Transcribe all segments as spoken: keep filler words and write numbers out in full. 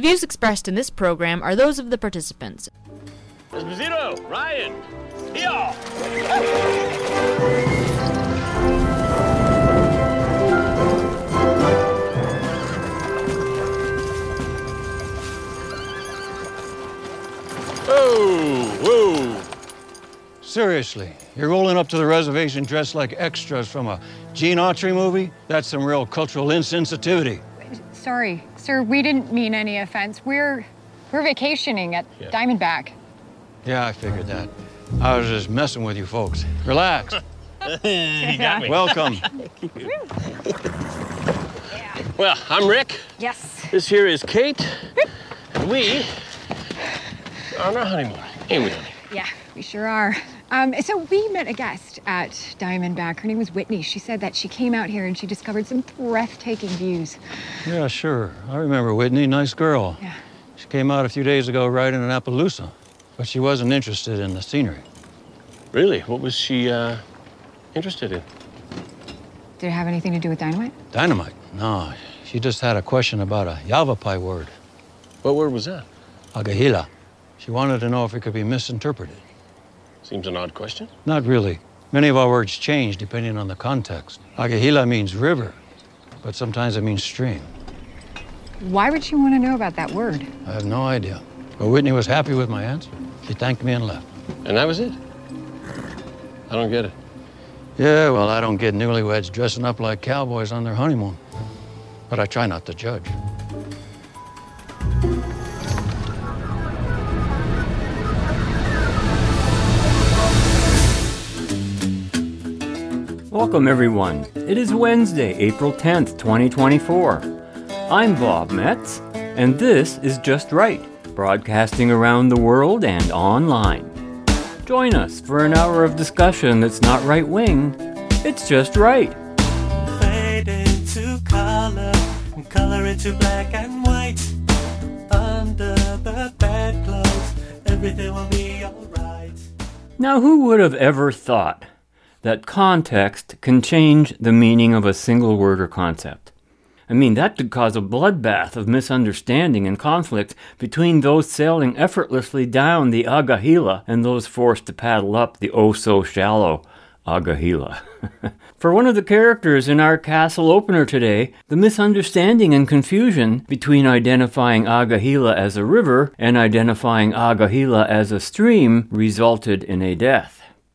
The views expressed in this program are those of the participants. Esposito, Ryan, y'all. Whoa, whoa. Seriously, you're rolling up to the reservation dressed like extras from a Gene Autry movie? That's some real cultural insensitivity. Sorry, sir, we didn't mean any offense. We're we're vacationing at yeah. Diamondback. Yeah, I figured that. I was just messing with you folks. Relax. You got me. Welcome. Yeah. Well, I'm Rick. Yes. This here is Kate. And we are on our honeymoon. Ain't we, honey? Yeah, we sure are. Um, so we met a guest at Diamondback. Her name was Whitney. She said that she came out here and she discovered some breathtaking views. Yeah, sure. I remember Whitney. Nice girl. Yeah. She came out a few days ago riding an Appaloosa, but she wasn't interested in the scenery. Really? What was she uh, interested in? Did it have anything to do with dynamite? Dynamite? No. She just had a question about a Yavapai word. What word was that? Agahila. She wanted to know if it could be misinterpreted. Seems an odd question. Not really. Many of our words change depending on the context. Agahila means river, but sometimes it means stream. Why would you want to know about that word? I have no idea. But Whitney was happy with my answer. She thanked me and left. And that was it? I don't get it. Yeah, well, I don't get newlyweds dressing up like cowboys on their honeymoon. But I try not to judge. Welcome, everyone. It is Wednesday, April tenth, twenty twenty-four. I'm Bob Metz, and this is Just Right, broadcasting around the world and online. Join us for an hour of discussion that's not right-wing, it's just right. Fade into color, and color into black and white. Under the bedclothes, everything will be alright. Now, who would have ever thought that context can change the meaning of a single word or concept? I mean, that could cause a bloodbath of misunderstanding and conflict between those sailing effortlessly down the Agahila and those forced to paddle up the oh-so-shallow Agahila. For one of the characters in our castle opener today, the misunderstanding and confusion between identifying Agahila as a river and identifying Agahila as a stream resulted in a death.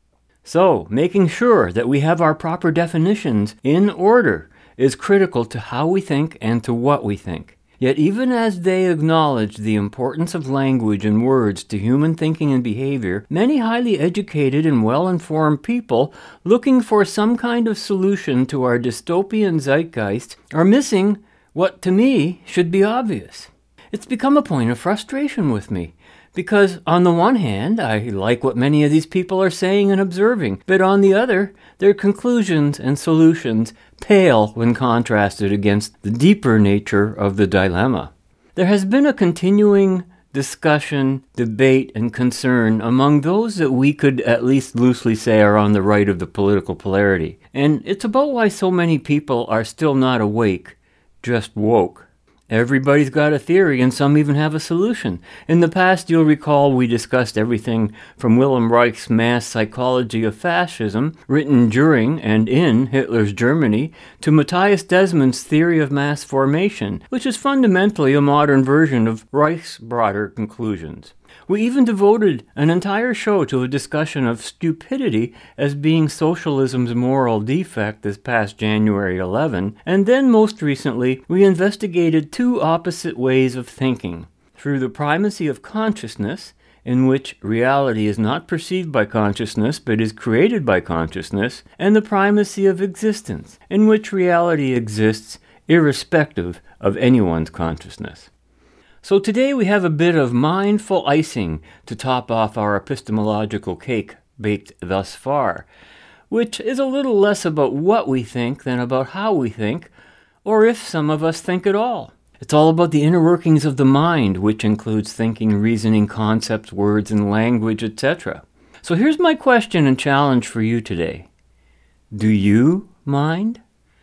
So, making sure that we have our proper definitions in order is critical to how we think and to what we think. Yet even as they acknowledge the importance of language and words to human thinking and behavior, many highly educated and well-informed people looking for some kind of solution to our dystopian zeitgeist are missing what, to me, should be obvious. It's become a point of frustration with me. Because, on the one hand, I like what many of these people are saying and observing, but on the other, their conclusions and solutions pale when contrasted against the deeper nature of the dilemma. There has been a continuing discussion, debate, and concern among those that we could at least loosely say are on the right of the political polarity, and it's about why so many people are still not awake, just woke. Everybody's got a theory, and some even have a solution. In the past, you'll recall we discussed everything from Wilhelm Reich's Mass Psychology of Fascism, written during and in Hitler's Germany, to Matthias Desmond's Theory of Mass Formation, which is fundamentally a modern version of Reich's broader conclusions. We even devoted an entire show to a discussion of stupidity as being socialism's moral defect this past January eleventh, and then most recently, we investigated two opposite ways of thinking, through the primacy of consciousness, in which reality is not perceived by consciousness but is created by consciousness, and the primacy of existence, in which reality exists irrespective of anyone's consciousness. So today we have a bit of mindful icing to top off our epistemological cake baked thus far, which is a little less about what we think than about how we think, or if some of us think at all. It's all about the inner workings of the mind, which includes thinking, reasoning, concepts, words, and language, et cetera. So here's my question and challenge for you today. Do you mind?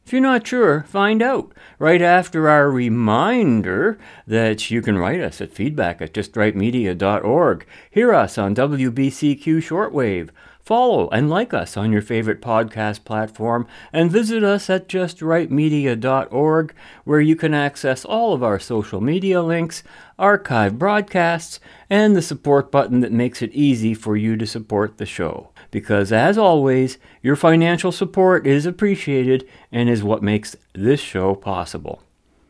If you're not sure, find out right after our reminder that you can write us at feedback at just right media dot org. Hear us on W B C Q Shortwave. Follow and like us on your favorite podcast platform, and visit us at just right media dot org, where you can access all of our social media links, archive broadcasts, and the support button that makes it easy for you to support the show. Because, as always, your financial support is appreciated and is what makes this show possible.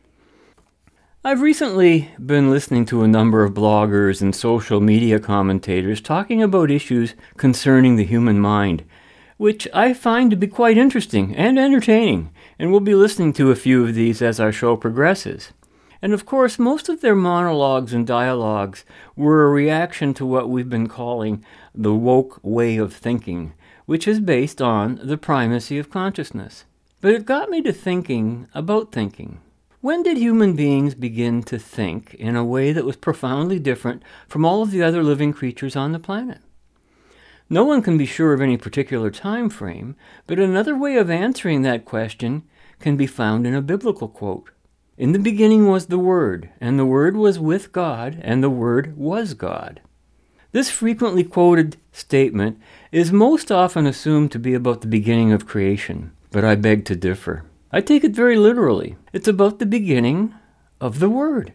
I've recently been listening to a number of bloggers and social media commentators talking about issues concerning the human mind, which I find to be quite interesting and entertaining, and we'll be listening to a few of these as our show progresses. And of course, most of their monologues and dialogues were a reaction to what we've been calling the woke way of thinking, which is based on the primacy of consciousness. But it got me to thinking about thinking. When did human beings begin to think in a way that was profoundly different from all of the other living creatures on the planet? No one can be sure of any particular time frame, but another way of answering that question can be found in a biblical quote. In the beginning was the Word, and the Word was with God, and the Word was God. This frequently quoted statement is most often assumed to be about the beginning of creation, but I beg to differ. I take it very literally. It's about the beginning of the Word,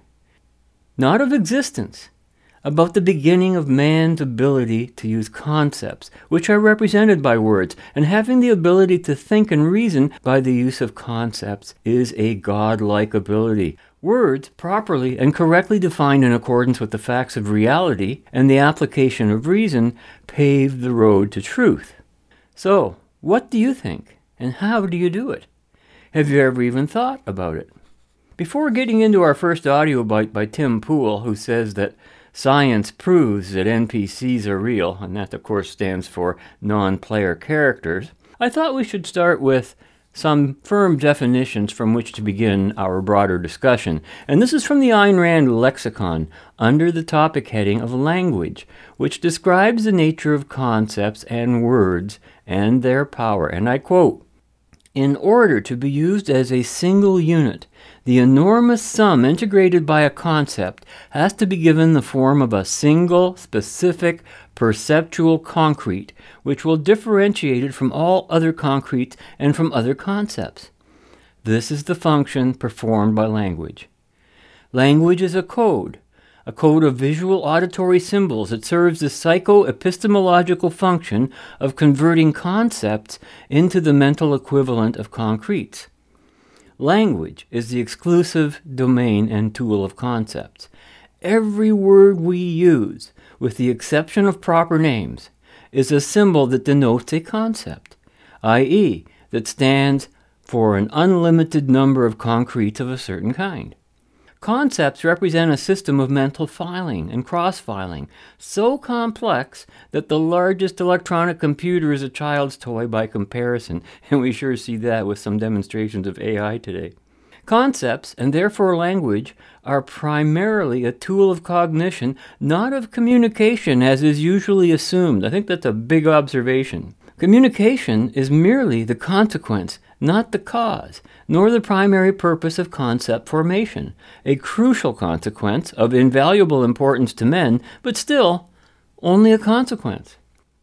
not of existence, about the beginning of man's ability to use concepts, which are represented by words, and having the ability to think and reason by the use of concepts is a godlike ability. Words, properly and correctly defined in accordance with the facts of reality and the application of reason, pave the road to truth. So, what do you think, and how do you do it? Have you ever even thought about it? Before getting into our first audio bite by Tim Pool, who says that science proves that N P Cs are real, and that of course stands for non-player characters, I thought we should start with some firm definitions from which to begin our broader discussion. And this is from the Ayn Rand lexicon, under the topic heading of language, which describes the nature of concepts and words and their power. And I quote, "In order to be used as a single unit, the enormous sum integrated by a concept has to be given the form of a single, specific, perceptual concrete, which will differentiate it from all other concretes and from other concepts. This is the function performed by language. Language is a code, a code of visual auditory symbols that serves the psycho-epistemological function of converting concepts into the mental equivalent of concretes. Language is the exclusive domain and tool of concepts. Every word we use, with the exception of proper names, is a symbol that denotes a concept, that is, that stands for an unlimited number of concretes of a certain kind. Concepts represent a system of mental filing and cross-filing, so complex that the largest electronic computer is a child's toy by comparison, and we sure see that with some demonstrations of A I today. Concepts, and therefore language, are primarily a tool of cognition, not of communication, as is usually assumed. I think that's a big observation. Communication is merely the consequence, not the cause, nor the primary purpose of concept formation, a crucial consequence of invaluable importance to men, but still only a consequence.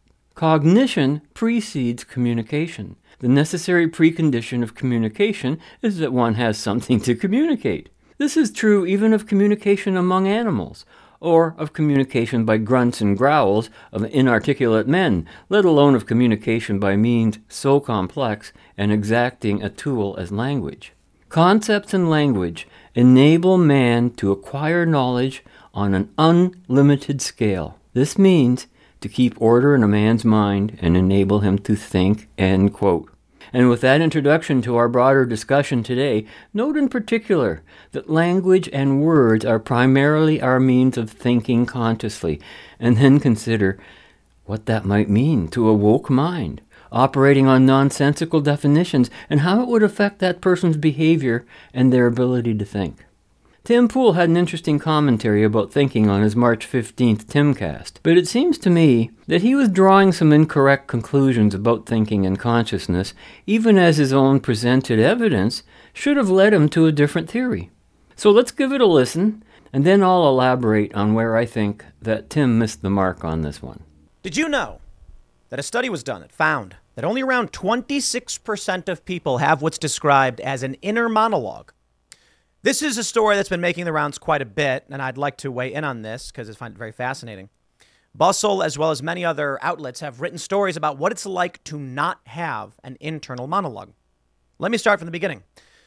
Cognition precedes communication. The necessary precondition of communication is that one has something to communicate. This is true even of communication among animals, or of communication by grunts and growls of inarticulate men, let alone of communication by means so complex and exacting a tool as language. Concepts and language enable man to acquire knowledge on an unlimited scale. This means to keep order in a man's mind and enable him to think, end quote. And with that introduction to our broader discussion today, note in particular that language and words are primarily our means of thinking consciously, and then consider what that might mean to a woke mind, operating on nonsensical definitions, and how it would affect that person's behavior and their ability to think. Tim Pool had an interesting commentary about thinking on his March fifteenth Timcast, but it seems to me that he was drawing some incorrect conclusions about thinking and consciousness, even as his own presented evidence should have led him to a different theory. So let's give it a listen, and then I'll elaborate on where I think that Tim missed the mark on this one. Did you know that a study was done that found that only around twenty-six percent of people have what's described as an inner monologue? This is a story that's been making the rounds quite a bit, and I'd like to weigh in on this because I find it very fascinating. Bustle, as well as many other outlets, have written stories about what it's like to not have an internal monologue. Let me start from the beginning.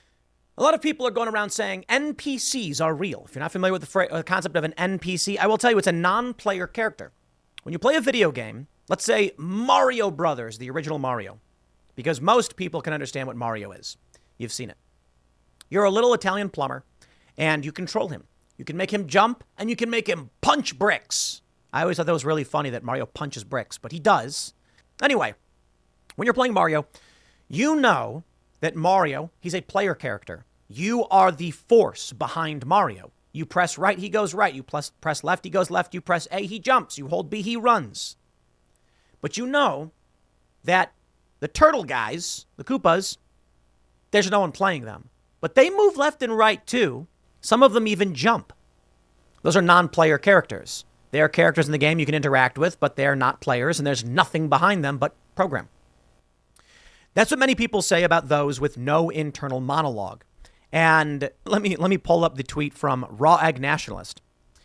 A lot of people are going around saying N P Cs are real. If you're not familiar with the, fra- the concept of an N P C, I will tell you it's a non-player character. When you play a video game, let's say Mario Brothers, the original Mario, because most people can understand what Mario is. You've seen it. You're a little Italian plumber, and you control him. You can make him jump, and you can make him punch bricks. I always thought that was really funny that Mario punches bricks, but he does. Anyway, when you're playing Mario, you know that Mario, he's a player character. You are the force behind Mario. You press right, he goes right. You press, press left, he goes left. You press A, he jumps. You hold B, he runs. But you know that the turtle guys, the Koopas, there's no one playing them. But they move left and right too. Some of them even jump. Those are non-player characters. They are characters in the game you can interact with, but they're not players, and there's nothing behind them but program. That's what many people say about those with no internal monologue. And let me let me pull up the tweet from Raw Egg Nationalist.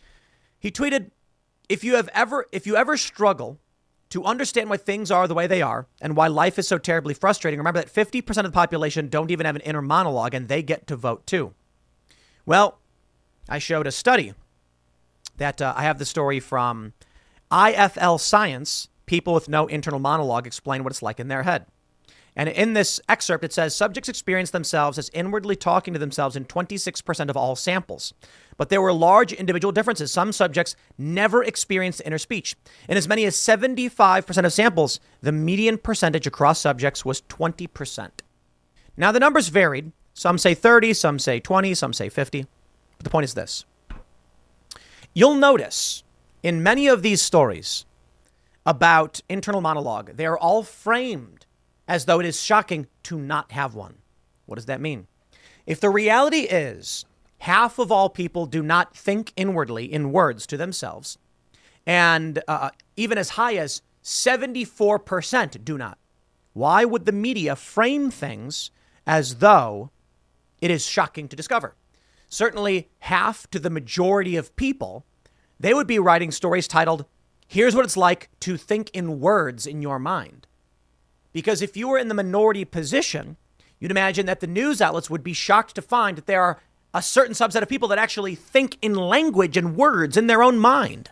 He tweeted, if you have ever if you ever struggle to understand why things are the way they are and why life is so terribly frustrating, remember that fifty percent of the population don't even have an inner monologue, and they get to vote too. Well, I showed a study that uh, I have the story from I F L Science. People with no internal monologue explain what it's like in their head. And in this excerpt, it says subjects experience themselves as inwardly talking to themselves in twenty-six percent of all samples. But there were large individual differences. Some subjects never experienced inner speech. In as many as seventy-five percent of samples, the median percentage across subjects was twenty percent. Now, the numbers varied. Some say thirty, some say twenty, some say fifty. But the point is this. You'll notice in many of these stories about internal monologue, they are all framed as though it is shocking to not have one. What does that mean? If the reality is half of all people do not think inwardly in words to themselves, and uh, even as high as seventy-four percent do not, why would the media frame things as though it is shocking to discover? Certainly half to the majority of people, they would be writing stories titled, here's what it's like to think in words in your mind. Because if you were in the minority position, you'd imagine that the news outlets would be shocked to find that there are a certain subset of people that actually think in language and words in their own mind.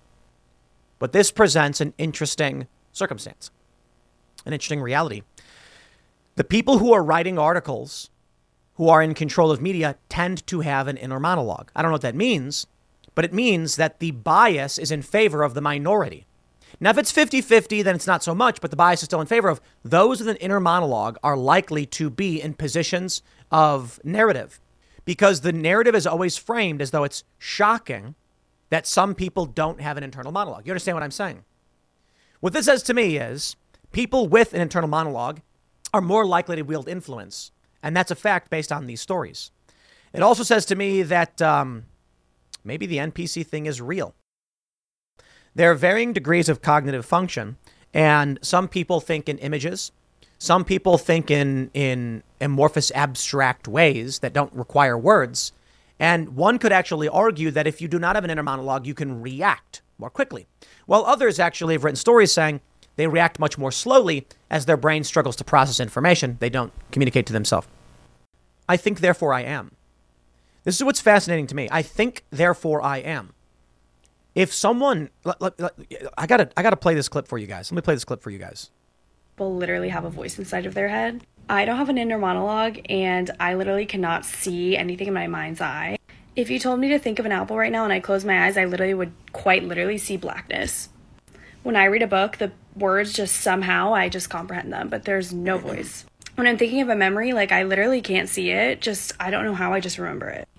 But this presents an interesting circumstance, an interesting reality. The people who are writing articles, who are in control of media, tend to have an inner monologue. I don't know what that means, but it means that the bias is in favor of the minority. Now, if it's fifty-fifty, then it's not so much, but the bias is still in favor of those with an inner monologue are likely to be in positions of narrative, because the narrative is always framed as though it's shocking that some people don't have an internal monologue. You understand what I'm saying? What this says to me is people with an internal monologue are more likely to wield influence, and that's a fact based on these stories. It also says to me that um, maybe the N P C thing is real. There are varying degrees of cognitive function, and some people think in images. Some people think in, in amorphous, abstract ways that don't require words. And one could actually argue that if you do not have an inner monologue, you can react more quickly. While others actually have written stories saying they react much more slowly as their brain struggles to process information. They don't communicate to themselves. I think, therefore I am. This is what's fascinating to me. I think, therefore I am. If someone, I gotta, I gotta play this clip for you guys. Let me play this clip for you guys. People literally have a voice inside of their head. I don't have an inner monologue, and I literally cannot see anything in my mind's eye. If you told me to think of an apple right now and I closed my eyes, I literally would quite literally see blackness. When I read a book, the words just somehow, I just comprehend them, but there's no voice. When I'm thinking of a memory, like I literally can't see it. Just, I don't know how, I just remember it.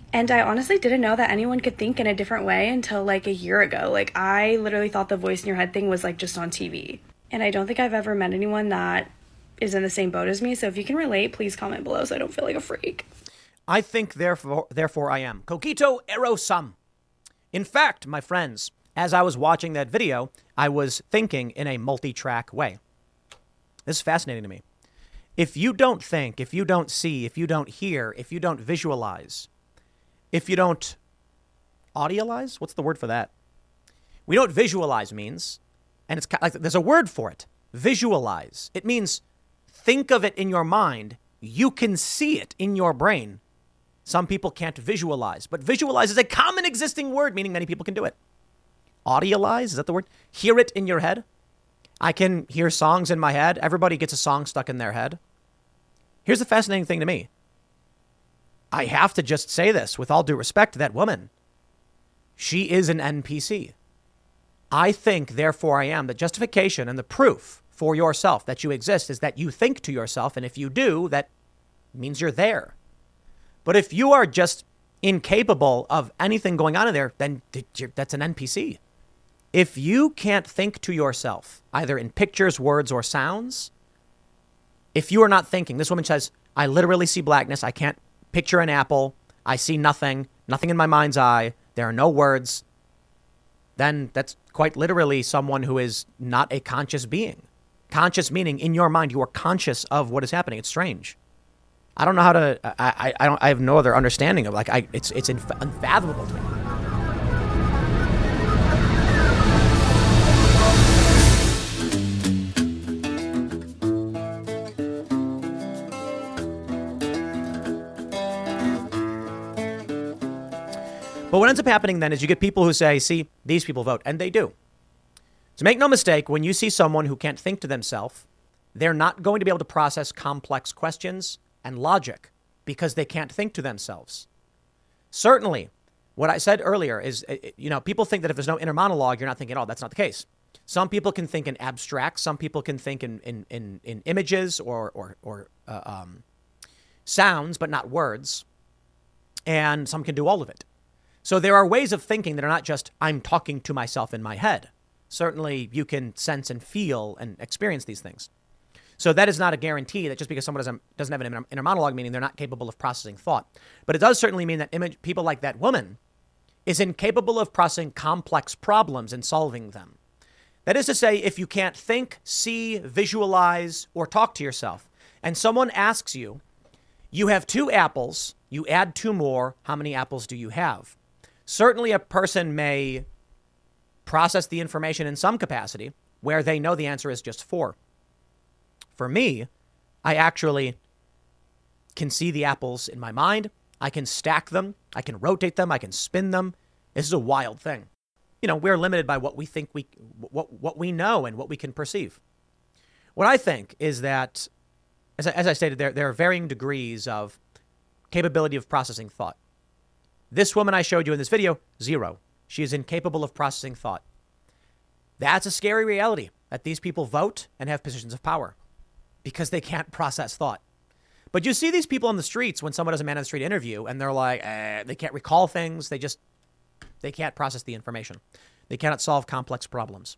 And I honestly didn't know that anyone could think in a different way until like a year ago. Like, I literally thought the voice in your head thing was like just on T V. And I don't think I've ever met anyone that is in the same boat as me. So if you can relate, please comment below so I don't feel like a freak. I think therefore, therefore I am. Cogito ergo sum. In fact, my friends, as I was watching that video, I was thinking in a multi-track way. This is fascinating to me. If you don't think, if you don't see, if you don't hear, if you don't visualize, if you don't audialize, what's the word for that? We know what visualize means, and it's like there's a word for it. Visualize. It means think of it in your mind. You can see it in your brain. Some people can't visualize, but visualize is a common existing word, meaning many people can do it. Audialize, is that the word? Hear it in your head. I can hear songs in my head. Everybody gets a song stuck in their head. Here's the fascinating thing to me. I have to just say this with all due respect to that woman. She is an N P C. I think, therefore I am, the justification and the proof for yourself that you exist is that you think to yourself. And if you do, that means you're there. But if you are just incapable of anything going on in there, then that's an N P C. If you can't think to yourself, either in pictures, words, or sounds, if you are not thinking, this woman says, I literally see blackness. I can't picture an apple. I see nothing, nothing in my mind's eye. There are no words. Then that's quite literally someone who is not a conscious being. Conscious meaning in your mind, you are conscious of what is happening. It's strange. I don't know how to, I, I, I don't, I have no other understanding of like, I, it's, it's inf- unfathomable to me. But what ends up happening then is you get people who say, see, these people vote, and they do. So make no mistake, when you see someone who can't think to themselves, they're not going to be able to process complex questions and logic because they can't think to themselves. Certainly, what I said earlier is, you know, people think that if there's no inner monologue, you're not thinking at all. That's not the case. Some people can think in abstract. Some people can think in in in, in images or or, or uh, um, sounds, but not words. And some can do all of it. So there are ways of thinking that are not just, I'm talking to myself in my head. Certainly you can sense and feel and experience these things. So that is not a guarantee that just because someone doesn't, doesn't have an inner monologue, meaning they're not capable of processing thought. But it does certainly mean that image, people like that woman is incapable of processing complex problems and solving them. That is to say, if you can't think, see, visualize, or talk to yourself, and someone asks you, you have two apples, you add two more, how many apples do you have? Certainly a person may process the information in some capacity where they know the answer is just four. For me, I actually can see the apples in my mind. I can stack them. I can rotate them. I can spin them. This is a wild thing. You know, we're limited by what we think we, what, what we know and what we can perceive. What I think is that, as I, as I stated, there, there are varying degrees of capability of processing thought. This woman I showed you in this video, zero. She is incapable of processing thought. That's a scary reality, that these people vote and have positions of power because they can't process thought. But you see these people on the streets when someone does a man on the street interview and they're like, eh, they can't recall things. They just, they can't process the information. They cannot solve complex problems.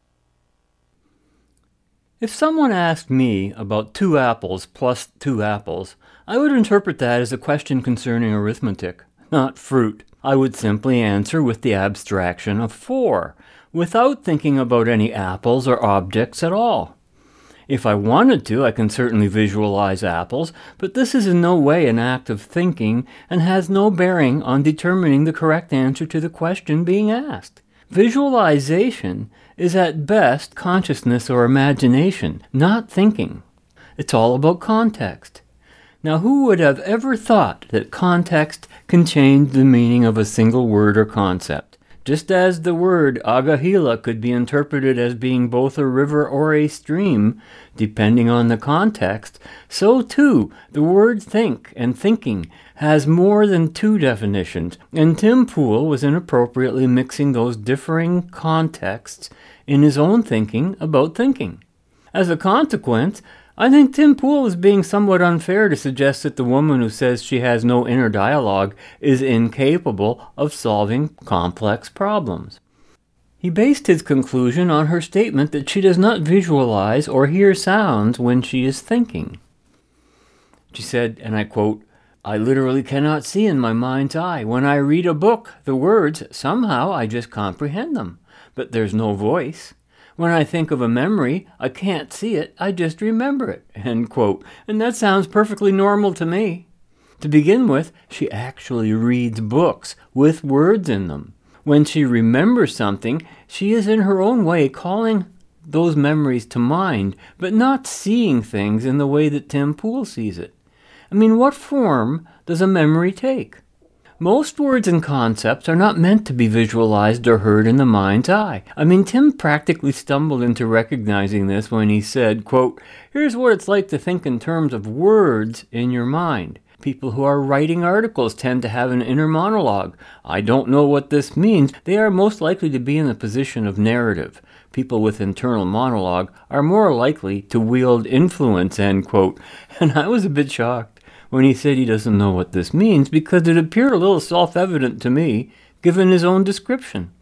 If someone asked me about two apples plus two apples, I would interpret that as a question concerning arithmetic, not fruit. I would simply answer with the abstraction of four, without thinking about any apples or objects at all. If I wanted to, I can certainly visualize apples, but this is in no way an act of thinking and has no bearing on determining the correct answer to the question being asked. Visualization is at best consciousness or imagination, not thinking. It's all about context. Now, who would have ever thought that context can change the meaning of a single word or concept? Just as the word Agahila could be interpreted as being both a river or a stream, depending on the context, so too the word think and thinking has more than two definitions, and Tim Pool was inappropriately mixing those differing contexts in his own thinking about thinking. As a consequence, I think Tim Pool is being somewhat unfair to suggest that the woman who says she has no inner dialogue is incapable of solving complex problems. He based his conclusion on her statement that she does not visualize or hear sounds when she is thinking. She said, and I quote, "I literally cannot see in my mind's eye. When I read a book, the words, somehow I just comprehend them, but there's no voice. When I think of a memory, I can't see it, I just remember it," end quote. And that sounds perfectly normal to me. To begin with, she actually reads books with words in them. When she remembers something, she is in her own way calling those memories to mind, but not seeing things in the way that Tim Pool sees it. I mean, what form does a memory take? Most words and concepts are not meant to be visualized or heard in the mind's eye. I mean, Tim practically stumbled into recognizing this when he said, quote, "Here's what it's like to think in terms of words in your mind. People who are writing articles tend to have an inner monologue. I don't know what this means. They are most likely to be in the position of narrative. People with internal monologue are more likely to wield influence," end quote. And I was a bit shocked when he said he doesn't know what this means, because it appeared a little self-evident to me, given his own description.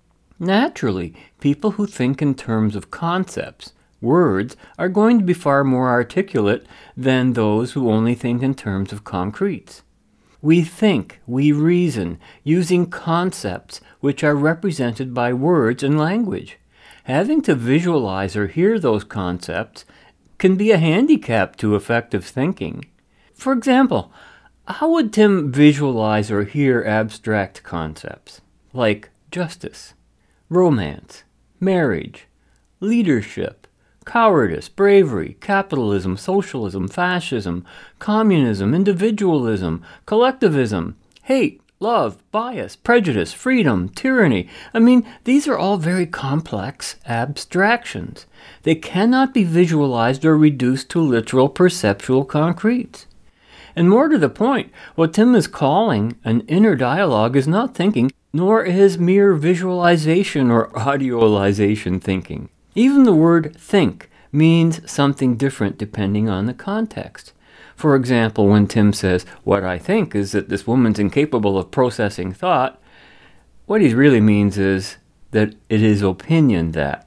Naturally, people who think in terms of concepts, words, are going to be far more articulate than those who only think in terms of concretes. We think, we reason, using concepts which are represented by words and language. Having to visualize or hear those concepts can be a handicap to effective thinking. For example, how would Tim visualize or hear abstract concepts like justice, romance, marriage, leadership, cowardice, bravery, capitalism, socialism, fascism, communism, individualism, collectivism, hate, love, bias, prejudice, freedom, tyranny? I mean, these are all very complex abstractions. They cannot be visualized or reduced to literal perceptual concretes. And more to the point, what Tim is calling an inner dialogue is not thinking, nor is mere visualization or audialization thinking. Even the word think means something different depending on the context. For example, when Tim says, "What I think is that this woman's incapable of processing thought," what he really means is that it is opinion that.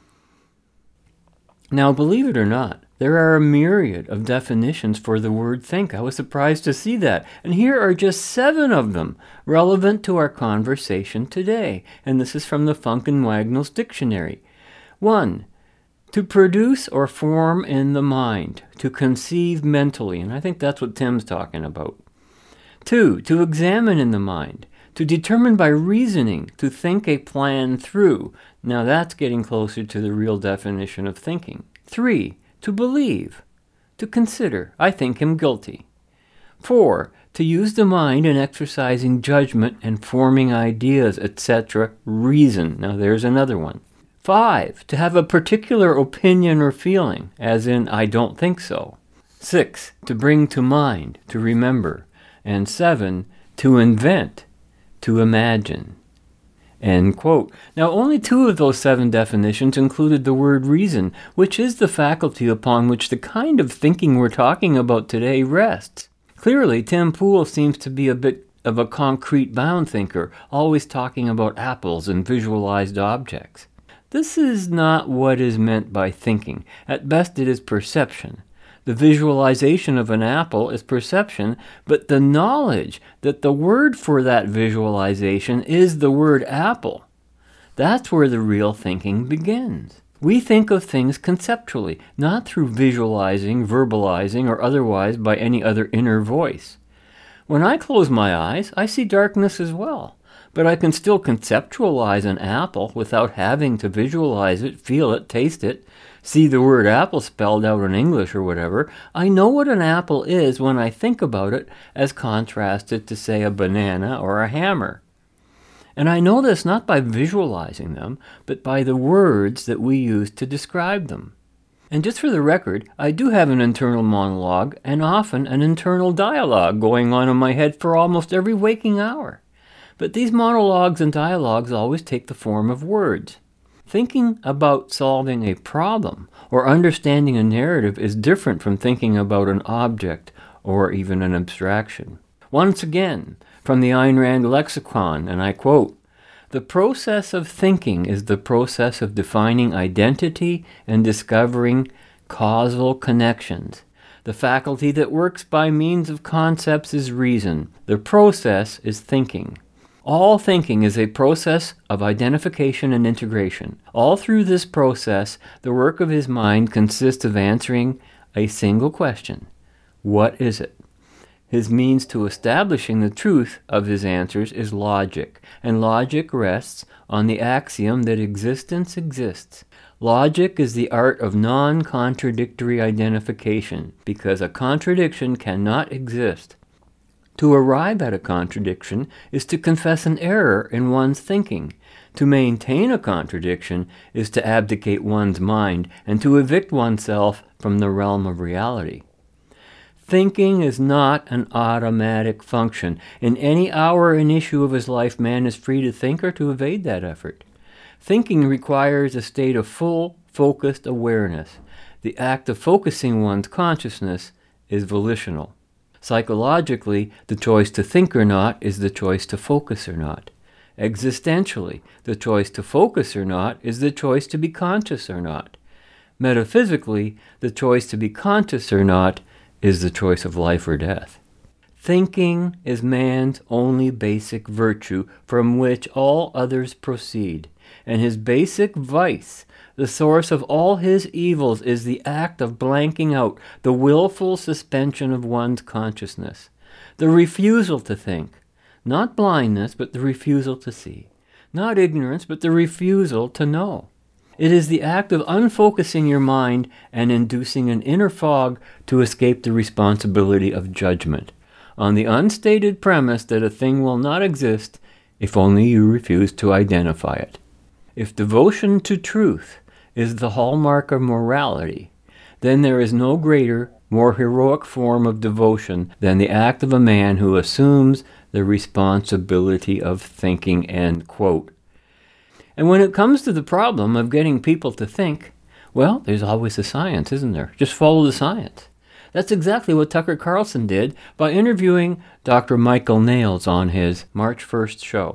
Now, believe it or not, there are a myriad of definitions for the word think. I was surprised to see that. And here are just seven of them relevant to our conversation today. And this is from the Funk and Wagnalls Dictionary. One, to produce or form in the mind, to conceive mentally. And I think that's what Tim's talking about. Two, to examine in the mind, to determine by reasoning, to think a plan through. Now that's getting closer to the real definition of thinking. Three, to believe, to consider, I think him guilty. Four, to use the mind in exercising judgment and forming ideas, et cetera, reason. Now there's another one. Five, to have a particular opinion or feeling, as in, I don't think so. Six, to bring to mind, to remember. And seven, to invent, to imagine. End quote. Now, only two of those seven definitions included the word reason, which is the faculty upon which the kind of thinking we're talking about today rests. Clearly, Tim Pool seems to be a bit of a concrete-bound thinker, always talking about apples and visualized objects. This is not what is meant by thinking. At best, it is perception. The visualization of an apple is perception, but the knowledge that the word for that visualization is the word apple, that's where the real thinking begins. We think of things conceptually, not through visualizing, verbalizing, or otherwise by any other inner voice. When I close my eyes, I see darkness as well. But I can still conceptualize an apple without having to visualize it, feel it, taste it, see the word apple spelled out in English or whatever. I know what an apple is when I think about it as contrasted to, say, a banana or a hammer. And I know this not by visualizing them, but by the words that we use to describe them. And just for the record, I do have an internal monologue and often an internal dialogue going on in my head for almost every waking hour. But these monologues and dialogues always take the form of words. Thinking about solving a problem or understanding a narrative is different from thinking about an object or even an abstraction. Once again, from the Ayn Rand lexicon, and I quote, "The process of thinking is the process of defining identity and discovering causal connections. The faculty that works by means of concepts is reason. The process is thinking. All thinking is a process of identification and integration. All through this process, the work of his mind consists of answering a single question. What is it? His means to establishing the truth of his answers is logic, and logic rests on the axiom that existence exists. Logic is the art of non-contradictory identification, because a contradiction cannot exist. To arrive at a contradiction is to confess an error in one's thinking. To maintain a contradiction is to abdicate one's mind and to evict oneself from the realm of reality. Thinking is not an automatic function. In any hour and issue of his life, man is free to think or to evade that effort. Thinking requires a state of full, focused awareness. The act of focusing one's consciousness is volitional. Psychologically, the choice to think or not is the choice to focus or not. Existentially, the choice to focus or not is the choice to be conscious or not. Metaphysically, the choice to be conscious or not is the choice of life or death. Thinking is man's only basic virtue from which all others proceed, and his basic vice, the source of all his evils, is the act of blanking out, the willful suspension of one's consciousness, the refusal to think, not blindness, but the refusal to see, not ignorance, but the refusal to know. It is the act of unfocusing your mind and inducing an inner fog to escape the responsibility of judgment, on the unstated premise that a thing will not exist if only you refuse to identify it. If devotion to truth is the hallmark of morality, then there is no greater, more heroic form of devotion than the act of a man who assumes the responsibility of thinking," end quote. And when it comes to the problem of getting people to think, well, there's always the science, isn't there? Just follow the science. That's exactly what Tucker Carlson did by interviewing Doctor Michael Nails on his March first show.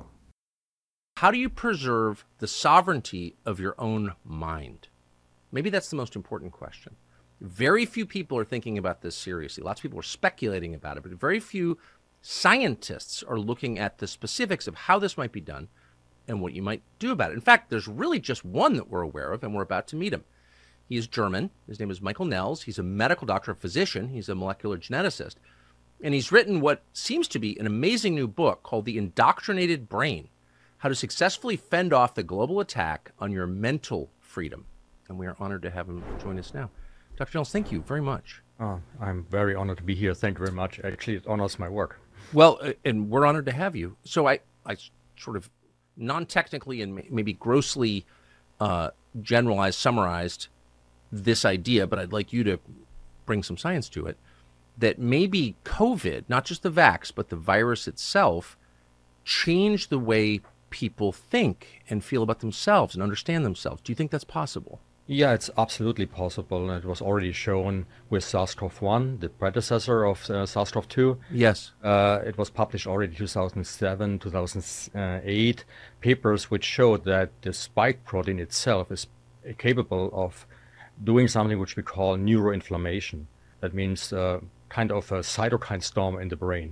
How do you preserve the sovereignty of your own mind? Maybe that's the most important question. Very few people are thinking about this seriously. Lots of people are speculating about it, but very few scientists are looking at the specifics of how this might be done and what you might do about it. In fact, there's really just one that we're aware of, and we're about to meet him. He is German. His name is Michael Nels. He's a medical doctor, a physician. He's a molecular geneticist. And he's written what seems to be an amazing new book called The Indoctrinated Brain, How to Successfully Fend Off the Global Attack on Your Mental Freedom. And we are honored to have him join us now. Doctor Nels, thank you very much. Oh, I'm very honored to be here. Thank you very much. Actually, it honors my work. Well, uh, and we're honored to have you. So I, I sort of non-technically and maybe grossly uh, generalized, summarized this idea, but I'd like you to bring some science to it, that maybe COVID, not just the vax, but the virus itself, changed the way people think and feel about themselves and understand themselves. Do you think that's possible? Yeah, it's absolutely possible. It was already shown with SARS-C o V one, the predecessor of uh, SARS-C o V two. Yes. Uh, it was published already two thousand seven, two thousand eight, papers which showed that the spike protein itself is capable of doing something which we call neuroinflammation. That means uh, kind of a cytokine storm in the brain.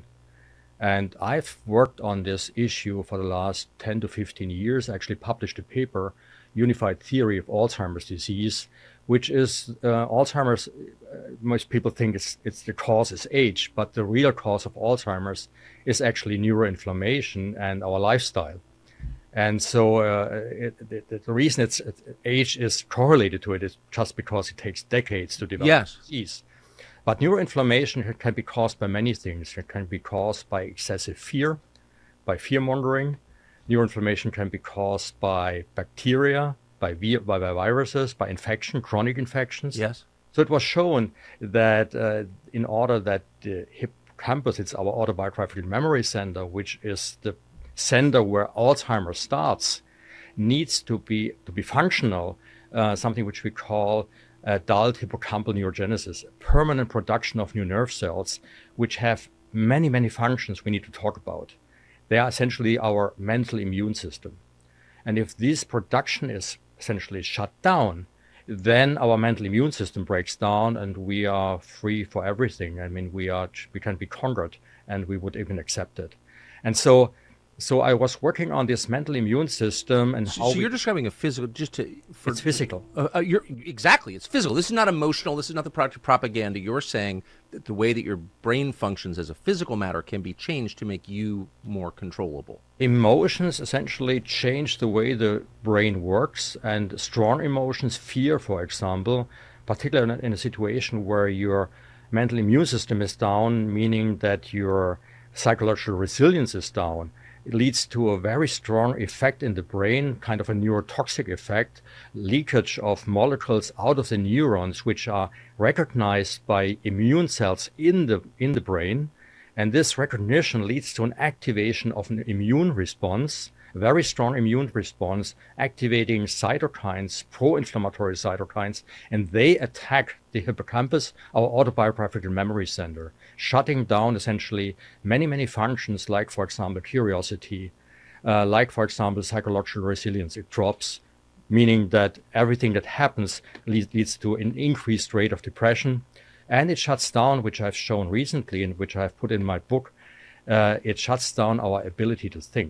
And I've worked on this issue for the last ten to fifteen years, actually published a paper, Unified Theory of Alzheimer's Disease, which is uh, Alzheimer's, uh, most people think it's, it's the cause is age, but the real cause of Alzheimer's is actually neuroinflammation and our lifestyle. And so uh, it, it, the reason it's it, age is correlated to it is just because it takes decades to develop yes. disease. But neuroinflammation can be caused by many things. It can be caused by excessive fear, by fear-mongering. Neuroinflammation can be caused by bacteria, by, vi- by, by viruses, by infection, chronic infections. Yes. So it was shown that uh, in order that the hippocampus, it's our autobiographical memory center, which is the center where Alzheimer's starts, needs to be to be functional, uh, something which we call adult hippocampal neurogenesis, permanent production of new nerve cells, which have many, many functions we need to talk about. They are essentially our mental immune system. And if this production is essentially shut down, then our mental immune system breaks down and we are free for everything. I mean, we are we can be conquered and we would even accept it. And so So I was working on this mental immune system and so, how. So we, you're describing a physical, just to. For, it's physical. Uh, uh, you're exactly. It's physical. This is not emotional. This is not the product of propaganda. You're saying that the way that your brain functions as a physical matter can be changed to make you more controllable. Emotions essentially change the way the brain works, and strong emotions, fear, for example, particularly in a situation where your mental immune system is down, meaning that your psychological resilience is down. It leads to a very strong effect in the brain, kind of a neurotoxic effect, leakage of molecules out of the neurons, which are recognized by immune cells in the in the brain. And this recognition leads to an activation of an immune response, a very strong immune response, activating cytokines, pro-inflammatory cytokines, and they attack the hippocampus, our autobiographical memory center, shutting down essentially many, many functions like, for example, curiosity, uh, like, for example, psychological resilience. It drops, meaning that everything that happens leads, leads to an increased rate of depression. And it shuts down, which I've shown recently and which I've put in my book, uh, it shuts down our ability to think.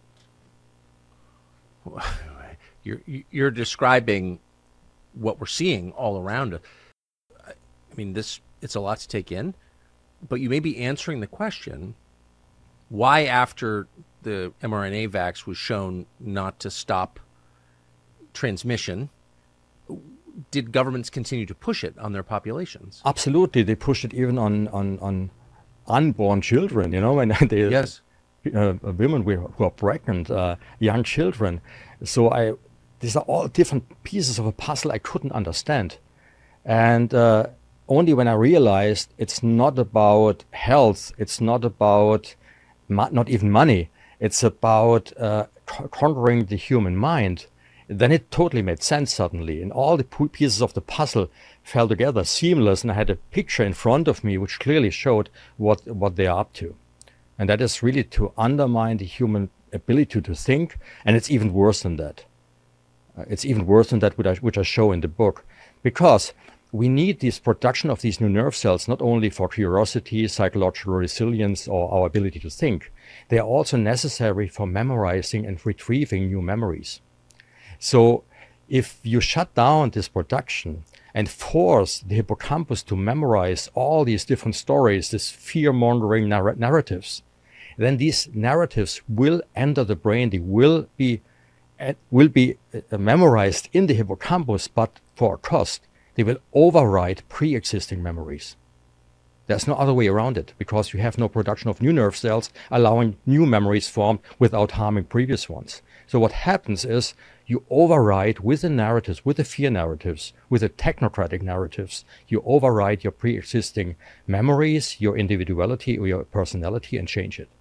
You're, you're describing what we're seeing all around us. I mean, this it's a lot to take in, but you may be answering the question, why after the mRNA vax was shown not to stop transmission, did governments continue to push it on their populations? Absolutely. They pushed it even on, on, on unborn children, you know, and they, yes. uh, women who are pregnant, uh, young children. So I, these are all different pieces of a puzzle I couldn't understand. And uh, only when I realized it's not about health, it's not about mo- not even money, it's about uh, c- conquering the human mind, then it totally made sense suddenly. And all the p- pieces of the puzzle fell together seamless. And I had a picture in front of me which clearly showed what, what they are up to. And that is really to undermine the human ability to think. And it's even worse than that. Uh, it's even worse than that, which I, which I show in the book. Because we need this production of these new nerve cells, not only for curiosity, psychological resilience, or our ability to think. They are also necessary for memorizing and retrieving new memories. So if you shut down this production and force the hippocampus to memorize all these different stories, these fear-mongering narr- narratives, then these narratives will enter the brain. They will be, uh, will be uh, memorized in the hippocampus, but for a cost. They will override pre-existing memories. There's no other way around it, because you have no production of new nerve cells, allowing new memories formed without harming previous ones. So what happens is you override with the narratives, with the fear narratives, with the technocratic narratives, you override your pre-existing memories, your individuality, or your personality, and change it.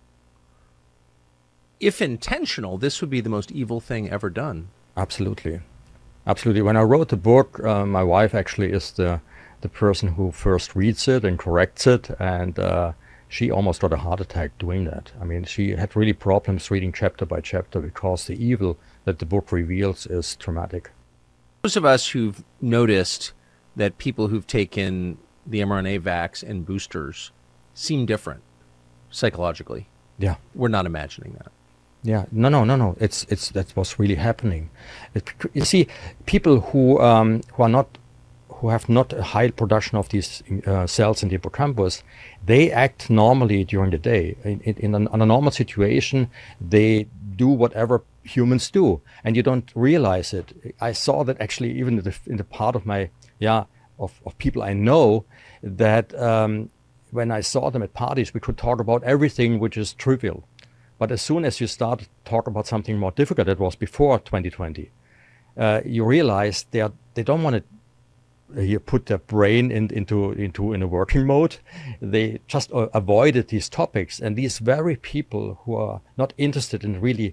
If intentional, this would be the most evil thing ever done. Absolutely. Absolutely. When I wrote the book, uh, my wife actually is the, the person who first reads it and corrects it, and uh, she almost got a heart attack doing that. I mean, she had really problems reading chapter by chapter because the evil that the book reveals is traumatic. Those of us who've noticed that people who've taken the mRNA vax and boosters seem different psychologically. Yeah. We're not imagining that. Yeah, no, no, no, no. It's it's that's what's really happening. It, you see, people who um, who are not who have not a high production of these uh, cells in the hippocampus, they act normally during the day. In, in, in an, on a normal situation, they do whatever humans do, and you don't realize it. I saw that actually even in the, in the part of my yeah of, of people I know that um, when I saw them at parties, we could talk about everything which is trivial. But as soon as you start to talk about something more difficult, it was before twenty twenty, uh, you realize they are, they don't want to uh, you put their brain in, into into in a working mode. They just uh, avoided these topics, and these very people who are not interested in really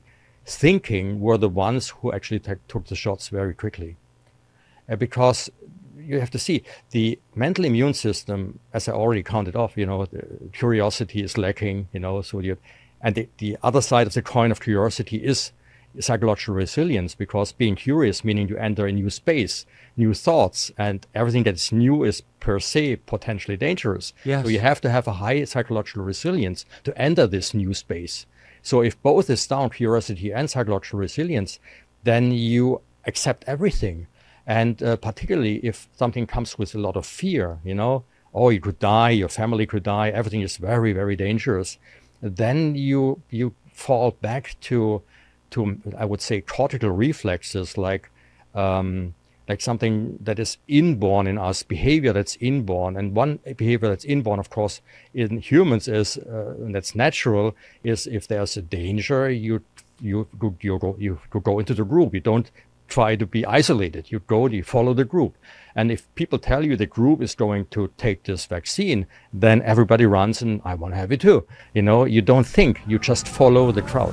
thinking were the ones who actually t- took the shots very quickly. Uh, because you have to see, the mental immune system, as I already counted off, you know, curiosity is lacking, you know, so you, and the, the other side of the coin of curiosity is psychological resilience, because being curious, meaning you enter a new space, new thoughts, and everything that's new is per se potentially dangerous. Yes. So you have to have a high psychological resilience to enter this new space. So if both is down, curiosity and psychological resilience, then you accept everything. And uh, particularly if something comes with a lot of fear, you know, oh, you could die, your family could die, everything is very, very dangerous, then you you fall back to, to I would say, cortical reflexes, like um, like something that is inborn in us, behavior that's inborn. And one behavior that's inborn, of course, in humans is, uh, and that's natural, is if there's a danger, you you you, you go you go into the group. You don't try to be isolated. You go, you follow the group. And if people tell you the group is going to take this vaccine, then everybody runs and I want to have it too. You know, you don't think, you just follow the crowd.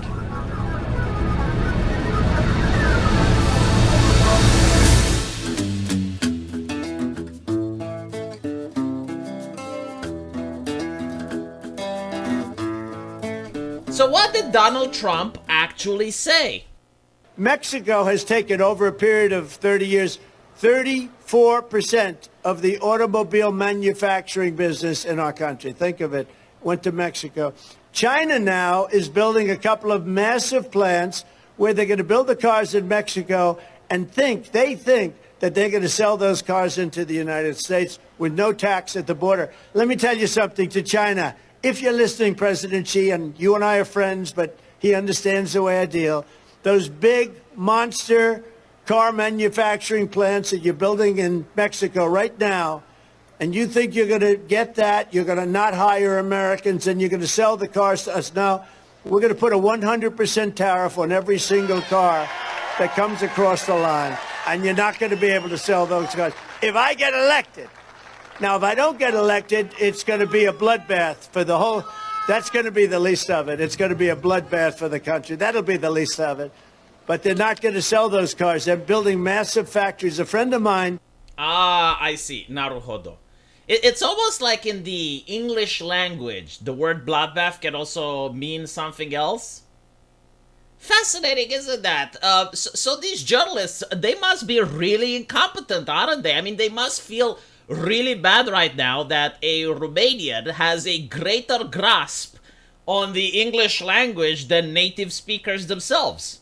So what did Donald Trump actually say? Mexico has taken, over a period of thirty years, thirty-four percent of the automobile manufacturing business in our country. Think of it, went to Mexico. China now is building a couple of massive plants where they're going to build the cars in Mexico and think, they think that they're going to sell those cars into the United States with no tax at the border. Let me tell you something to China. If you're listening, President Xi, and you and I are friends, but he understands the way I deal, those big monster car manufacturing plants that you're building in Mexico right now, and you think you're going to get that, you're going to not hire Americans, and you're going to sell the cars to us now, we're going to put a one hundred percent tariff on every single car that comes across the line, and you're not going to be able to sell those cars. If I get elected, now if I don't get elected, it's going to be a bloodbath for the whole... That's going to be the least of it. It's going to be a bloodbath for the country. That'll be the least of it. But they're not going to sell those cars. They're building massive factories. A friend of mine... Ah, I see. Naruhodo. It, it's almost like in the English language, the word bloodbath can also mean something else. Fascinating, isn't that? Uh, so, so these journalists, they must be really incompetent, aren't they? I mean, they must feel really bad right now that a Romanian has a greater grasp on the English language than native speakers themselves.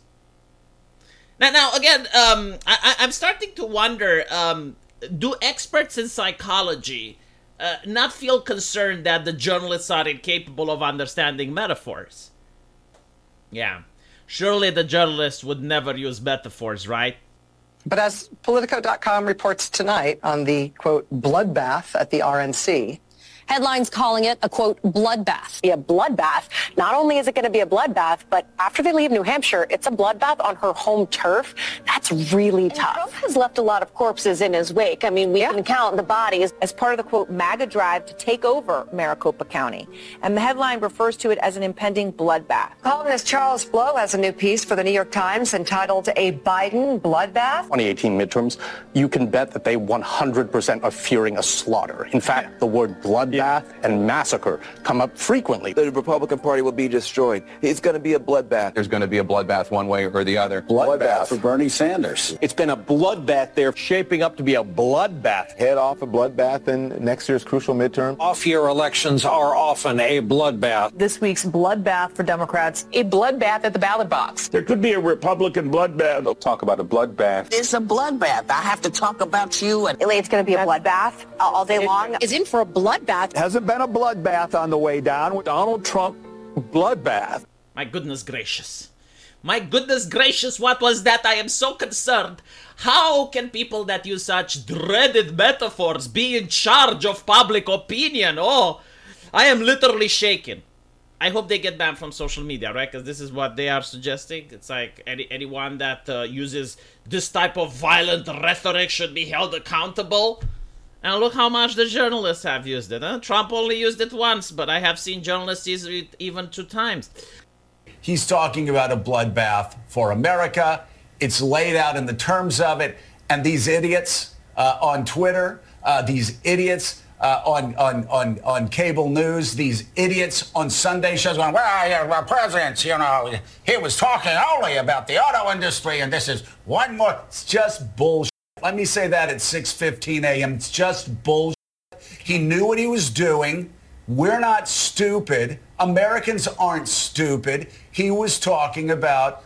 Now, now again, um, I, I'm starting to wonder, um, do experts in psychology uh, not feel concerned that the journalists are incapable of understanding metaphors? Yeah, surely the journalists would never use metaphors, right? But as Politico dot com reports tonight on the, quote, bloodbath at the R N C. Headlines calling it a, quote, bloodbath. Be a bloodbath. Not only is it going to be a bloodbath, but after they leave New Hampshire, it's a bloodbath on her home turf. That's really and tough. Trump has left a lot of corpses in his wake. I mean, we yeah. can count the bodies as part of the, quote, MAGA drive to take over Maricopa County. And the headline refers to it as an impending bloodbath. Columnist Charles Blow has a new piece for the New York Times entitled A Biden Bloodbath. twenty eighteen midterms, you can bet that they one hundred percent are fearing a slaughter. In fact, yeah. the word bloodbath yeah. and massacre come up frequently. The Republican Party will be destroyed. It's going to be a bloodbath. There's going to be a bloodbath one way or the other. Bloodbath, bloodbath for Bernie Sanders. It's been a bloodbath. They're shaping up to be a bloodbath. Head off a bloodbath in next year's crucial midterm. Off-year elections are often a bloodbath. This week's bloodbath for Democrats, a bloodbath at the ballot box. There could be a Republican bloodbath. They'll talk about a bloodbath. It's a bloodbath. I have to talk about you. And it's going to be a bloodbath all day long. Is in for a bloodbath. Hasn't been a bloodbath on the way down. Donald Trump bloodbath. My goodness gracious. My goodness gracious, what was that? I am so concerned. How can people that use such dreaded metaphors be in charge of public opinion? Oh, I am literally shaken. I hope they get banned from social media, right? Because this is what they are suggesting. It's like any anyone that uh, uses this type of violent rhetoric should be held accountable. And look how much the journalists have used it. Huh? Trump only used it once, but I have seen journalists use it even two times. He's talking about a bloodbath for America. It's laid out in the terms of it. And these idiots uh, on Twitter, uh, these idiots uh, on, on, on, on cable news, these idiots on Sunday shows going, well, yeah, well, presidents, you know, he was talking only about the auto industry and this is one more. It's just bullshit. Let me say that at six fifteen a.m. It's just bullshit. He knew what he was doing. We're not stupid. Americans aren't stupid. He was talking about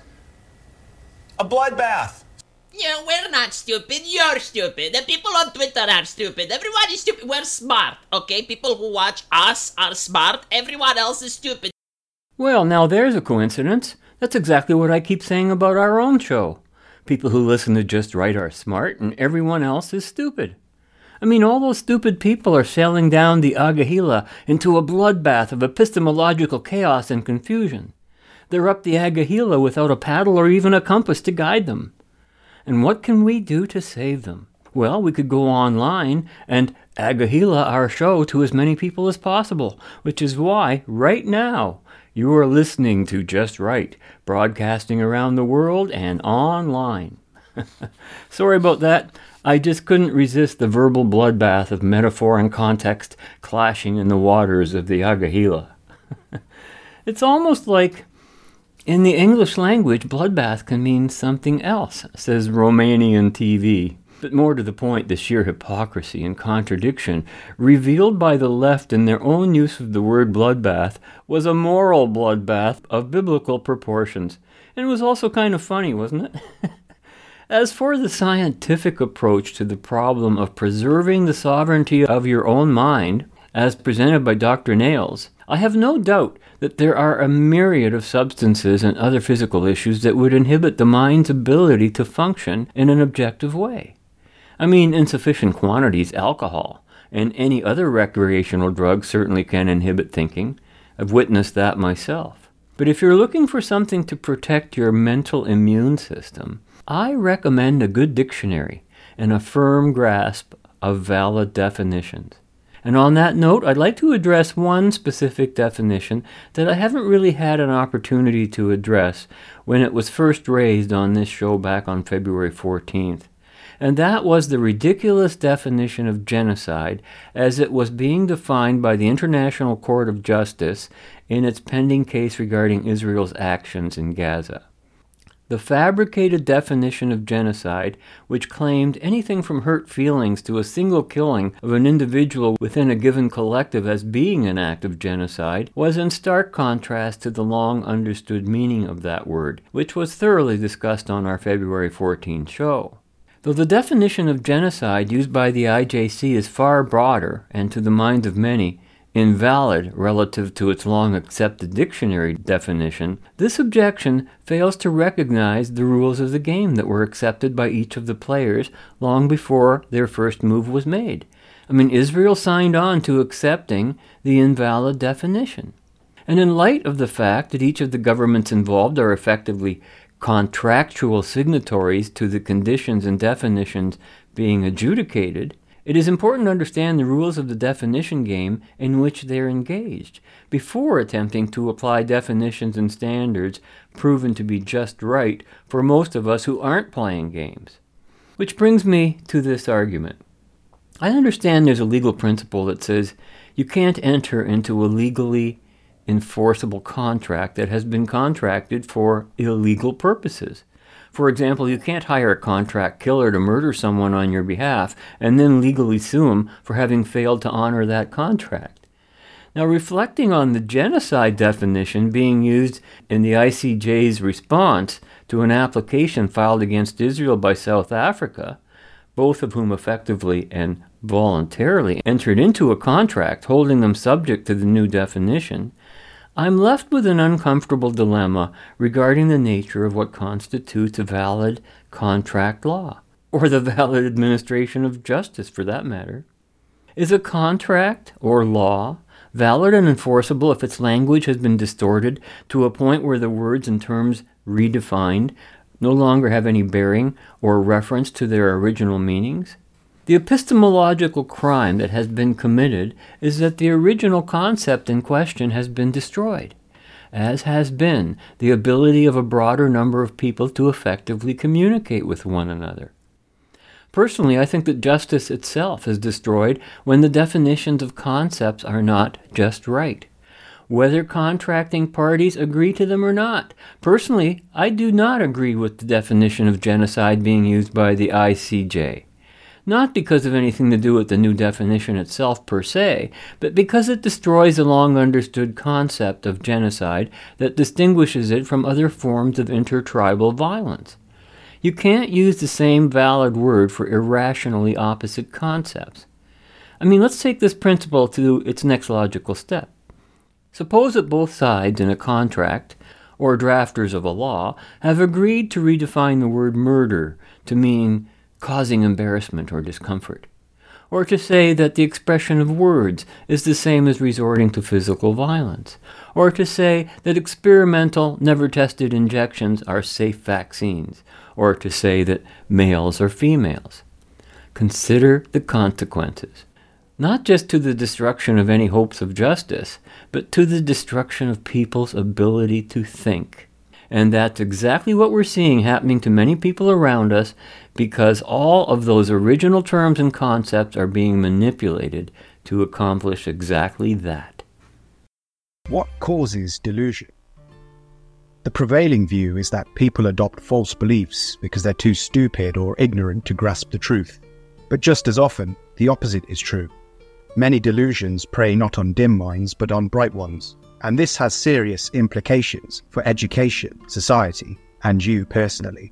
a bloodbath. Yeah, we're not stupid. You're stupid. The people on Twitter are stupid. Everyone is stupid. We're smart, okay? People who watch us are smart. Everyone else is stupid. Well, now there's a coincidence. That's exactly what I keep saying about our own show. People who listen to Just Right are smart, and everyone else is stupid. I mean, all those stupid people are sailing down the Agahila into a bloodbath of epistemological chaos and confusion. They're up the Agahila without a paddle or even a compass to guide them. And what can we do to save them? Well, we could go online and Agahila our show to as many people as possible, which is why, right now, you are listening to Just Right, broadcasting around the world and online. Sorry about that. I just couldn't resist the verbal bloodbath of metaphor and context clashing in the waters of the Agahila. It's almost like, in the English language, bloodbath can mean something else, says Romanian T V. But more to the point, the sheer hypocrisy and contradiction revealed by the left in their own use of the word bloodbath was a moral bloodbath of biblical proportions. And it was also kind of funny, wasn't it? As for the scientific approach to the problem of preserving the sovereignty of your own mind, as presented by Doctor Nails, I have no doubt that there are a myriad of substances and other physical issues that would inhibit the mind's ability to function in an objective way. I mean, in sufficient quantities, alcohol and any other recreational drug certainly can inhibit thinking. I've witnessed that myself. But if you're looking for something to protect your mental immune system, I recommend a good dictionary and a firm grasp of valid definitions. And on that note, I'd like to address one specific definition that I haven't really had an opportunity to address when it was first raised on this show back on February fourteenth. And that was the ridiculous definition of genocide as it was being defined by the International Court of Justice in its pending case regarding Israel's actions in Gaza. The fabricated definition of genocide, which claimed anything from hurt feelings to a single killing of an individual within a given collective as being an act of genocide, was in stark contrast to the long understood meaning of that word, which was thoroughly discussed on our February fourteenth show. Though the definition of genocide used by the I J C is far broader, and to the minds of many, invalid relative to its long-accepted dictionary definition, this objection fails to recognize the rules of the game that were accepted by each of the players long before their first move was made. I mean, Israel signed on to accepting the invalid definition. And in light of the fact that each of the governments involved are effectively contractual signatories to the conditions and definitions being adjudicated, it is important to understand the rules of the definition game in which they are engaged before attempting to apply definitions and standards proven to be just right for most of us who aren't playing games. Which brings me to this argument. I understand there's a legal principle that says you can't enter into a legally enforceable contract that has been contracted for illegal purposes. For example, you can't hire a contract killer to murder someone on your behalf and then legally sue him for having failed to honor that contract. Now, reflecting on the genocide definition being used in the I C J's response to an application filed against Israel by South Africa, both of whom effectively and voluntarily entered into a contract holding them subject to the new definition, I'm left with an uncomfortable dilemma regarding the nature of what constitutes a valid contract law, or the valid administration of justice for that matter. Is a contract or law valid and enforceable if its language has been distorted to a point where the words and terms redefined no longer have any bearing or reference to their original meanings? The epistemological crime that has been committed is that the original concept in question has been destroyed. as has been the ability of a broader number of people to effectively communicate with one another. Personally, I think that justice itself is destroyed when the definitions of concepts are not just right, whether contracting parties agree to them or not. Personally, I do not agree with the definition of genocide being used by the I C J. Not because of anything to do with the new definition itself per se, but because it destroys the long-understood concept of genocide that distinguishes it from other forms of intertribal violence. You can't use the same valid word for irrationally opposite concepts. I mean, let's take this principle to its next logical step. Suppose that both sides in a contract, or drafters of a law, have agreed to redefine the word murder to mean causing embarrassment or discomfort, or to say that the expression of words is the same as resorting to physical violence, or to say that experimental, never-tested injections are safe vaccines, or to say that males are females. Consider the consequences, not just to the destruction of any hopes of justice, but to the destruction of people's ability to think. And that's exactly what we're seeing happening to many people around us, because all of those original terms and concepts are being manipulated to accomplish exactly that. What causes delusion? The prevailing view is that people adopt false beliefs because they're too stupid or ignorant to grasp the truth. But just as often, the opposite is true. Many delusions prey not on dim minds but on bright ones, and this has serious implications for education, society, and you personally.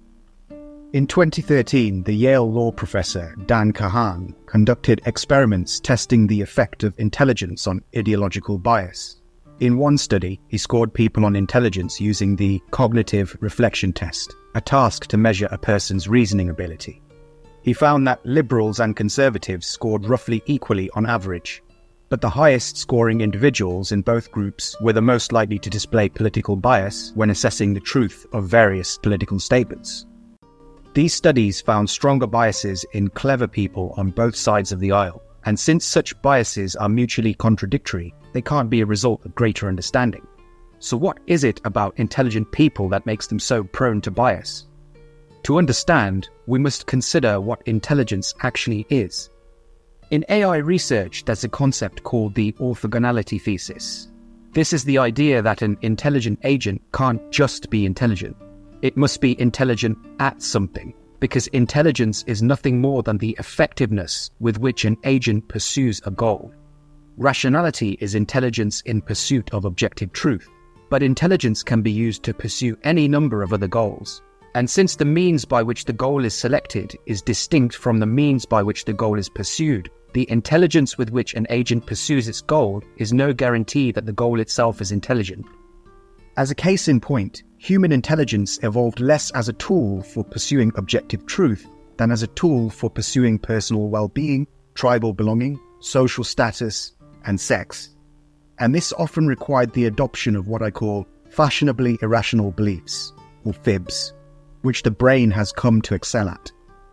In twenty thirteen, the Yale law professor Dan Kahan conducted experiments testing the effect of intelligence on ideological bias. In one study, he scored people on intelligence using the cognitive reflection test, a task to measure a person's reasoning ability. He found that liberals and conservatives scored roughly equally on average, but the highest scoring individuals in both groups were the most likely to display political bias when assessing the truth of various political statements. These studies found stronger biases in clever people on both sides of the aisle, and since such biases are mutually contradictory, they can't be a result of greater understanding. So what is it about intelligent people that makes them so prone to bias? To understand, we must consider what intelligence actually is. In A I research, there's a concept called the orthogonality thesis. This is the idea that an intelligent agent can't just be intelligent. It must be intelligent at something, because intelligence is nothing more than the effectiveness with which an agent pursues a goal. Rationality is intelligence in pursuit of objective truth, but intelligence can be used to pursue any number of other goals. And since the means by which the goal is selected is distinct from the means by which the goal is pursued, the intelligence with which an agent pursues its goal is no guarantee that the goal itself is intelligent. As a case in point, human intelligence evolved less as a tool for pursuing objective truth than as a tool for pursuing personal well-being, tribal belonging, social status, and sex. And this often required the adoption of what I call fashionably irrational beliefs, or fibs, which the brain has come to excel at.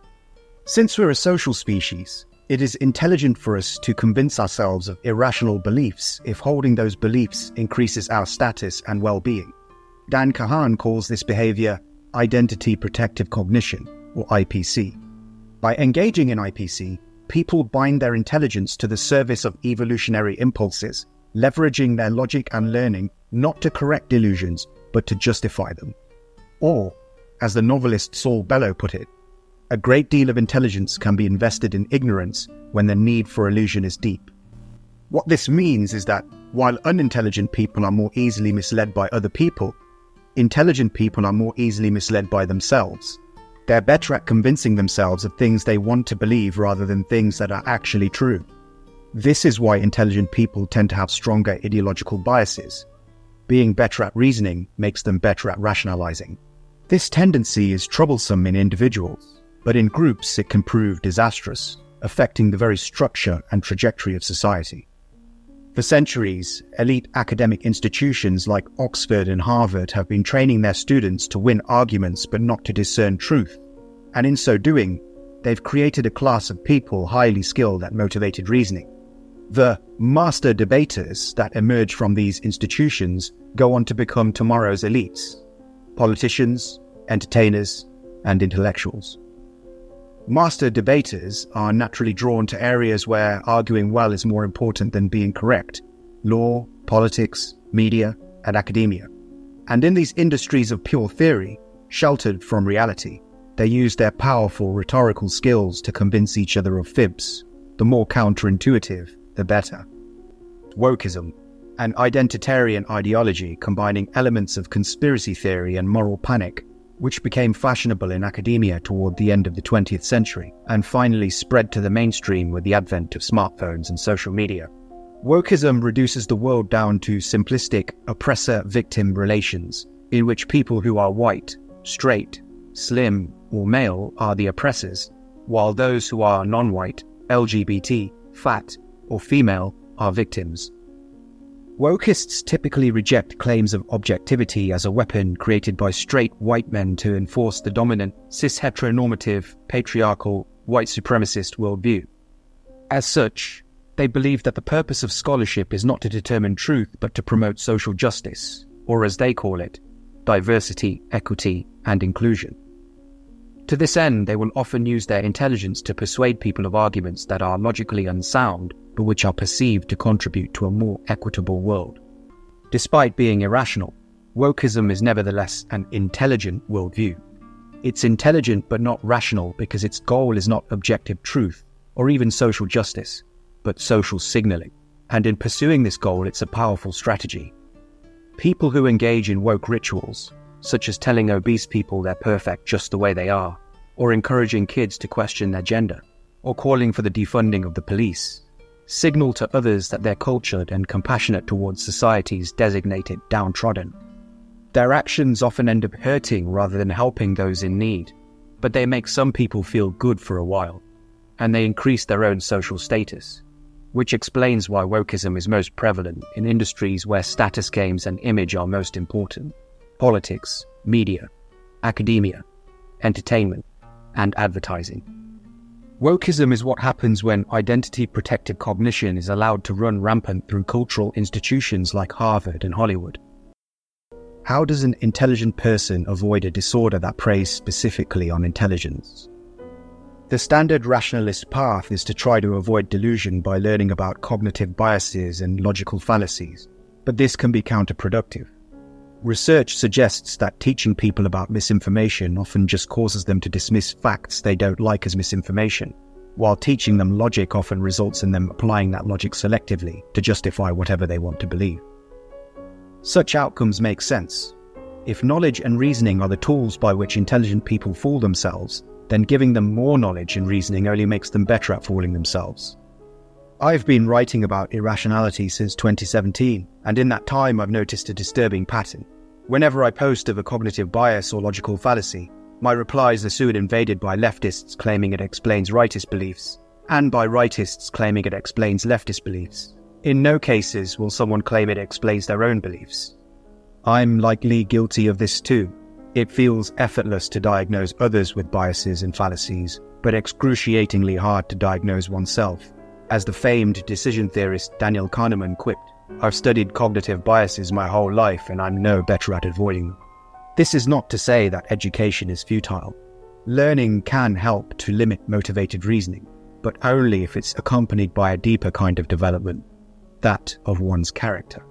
Since we're a social species, it is intelligent for us to convince ourselves of irrational beliefs if holding those beliefs increases our status and well-being. Dan Kahan calls this behavior identity protective cognition, or I P C. By engaging in I P C, people bind their intelligence to the service of evolutionary impulses, leveraging their logic and learning not to correct delusions, but to justify them. Or, as the novelist Saul Bellow put it, a great deal of intelligence can be invested in ignorance when the need for illusion is deep. What this means is that while unintelligent people are more easily misled by other people, intelligent people are more easily misled by themselves. They're better at convincing themselves of things they want to believe rather than things that are actually true. This is why intelligent people tend to have stronger ideological biases. Being better at reasoning makes them better at rationalizing. This tendency is troublesome in individuals, but in groups it can prove disastrous, affecting the very structure and trajectory of society. For centuries, elite academic institutions like Oxford and Harvard have been training their students to win arguments but not to discern truth, and in so doing, they've created a class of people highly skilled at motivated reasoning. The master debaters that emerge from these institutions go on to become tomorrow's elites, politicians, entertainers, and intellectuals. Master debaters are naturally drawn to areas where arguing well is more important than being correct: law, politics, media, and academia. And in these industries of pure theory, sheltered from reality, they use their powerful rhetorical skills to convince each other of fibs. The more counterintuitive, the better. Wokeism, an identitarian ideology combining elements of conspiracy theory and moral panic, which became fashionable in academia toward the end of the twentieth century and finally spread to the mainstream with the advent of smartphones and social media. Wokeism reduces the world down to simplistic oppressor-victim relations, in which people who are white, straight, slim, or male are the oppressors, while those who are non-white, L G B T, fat, or female are victims. Wokeists typically reject claims of objectivity as a weapon created by straight white men to enforce the dominant, cis-heteronormative, patriarchal, white supremacist worldview. As such, they believe that the purpose of scholarship is not to determine truth but to promote social justice, or as they call it, diversity, equity, and inclusion. To this end, they will often use their intelligence to persuade people of arguments that are logically unsound, but which are perceived to contribute to a more equitable world. Despite being irrational, wokeism is nevertheless an intelligent worldview. It's intelligent but not rational because its goal is not objective truth or even social justice, but social signaling. And in pursuing this goal, it's a powerful strategy. People who engage in woke rituals, such as telling obese people they're perfect just the way they are, or encouraging kids to question their gender, or calling for the defunding of the police, signal to others that they're cultured and compassionate towards society's designated downtrodden. Their actions often end up hurting rather than helping those in need, but they make some people feel good for a while, and they increase their own social status, which explains why wokeism is most prevalent in industries where status games and image are most important: politics, media, academia, entertainment, and advertising. Wokeism is what happens when identity-protected cognition is allowed to run rampant through cultural institutions like Harvard and Hollywood. How does an intelligent person avoid a disorder that preys specifically on intelligence? The standard rationalist path is to try to avoid delusion by learning about cognitive biases and logical fallacies, but this can be counterproductive. Research suggests that teaching people about misinformation often just causes them to dismiss facts they don't like as misinformation, while teaching them logic often results in them applying that logic selectively to justify whatever they want to believe. Such outcomes make sense. If knowledge and reasoning are the tools by which intelligent people fool themselves, then giving them more knowledge and reasoning only makes them better at fooling themselves. I've been writing about irrationality since twenty seventeen, and in that time I've noticed a disturbing pattern. Whenever I post of a cognitive bias or logical fallacy, my replies are soon invaded by leftists claiming it explains rightist beliefs, and by rightists claiming it explains leftist beliefs. In no cases will someone claim it explains their own beliefs. I'm likely guilty of this too. It feels effortless to diagnose others with biases and fallacies, but excruciatingly hard to diagnose oneself. As the famed decision theorist Daniel Kahneman quipped, "I've studied cognitive biases my whole life and I'm no better at avoiding them." This is not to say that education is futile. Learning can help to limit motivated reasoning, but only if it's accompanied by a deeper kind of development, that of one's character.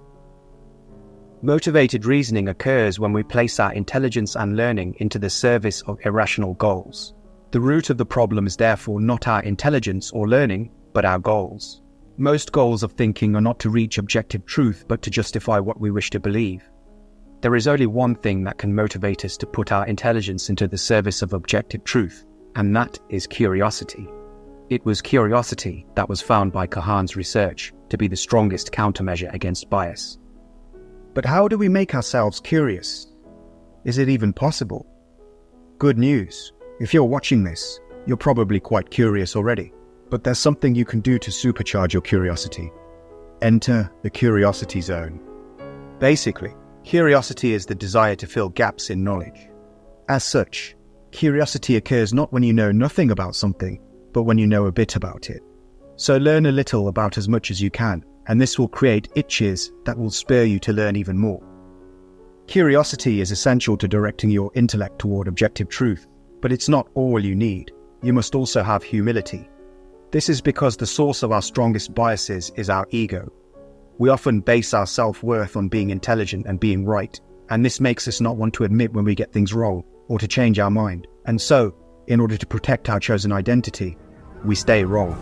Motivated reasoning occurs when we place our intelligence and learning into the service of irrational goals. The root of the problem is therefore not our intelligence or learning, but our goals. Most goals of thinking are not to reach objective truth, but to justify what we wish to believe. There is only one thing that can motivate us to put our intelligence into the service of objective truth, and that is curiosity. It was curiosity that was found by Kahan's research to be the strongest countermeasure against bias. But how do we make ourselves curious? Is it even possible? Good news. If you're watching this, you're probably quite curious already. But there's something you can do to supercharge your curiosity. Enter the curiosity zone. Basically, curiosity is the desire to fill gaps in knowledge. As such, curiosity occurs not when you know nothing about something, but when you know a bit about it. So learn a little about as much as you can, and this will create itches that will spur you to learn even more. Curiosity is essential to directing your intellect toward objective truth, but it's not all you need. You must also have humility. This is because the source of our strongest biases is our ego. We often base our self-worth on being intelligent and being right, and this makes us not want to admit when we get things wrong or to change our mind. And so, in order to protect our chosen identity, we stay wrong.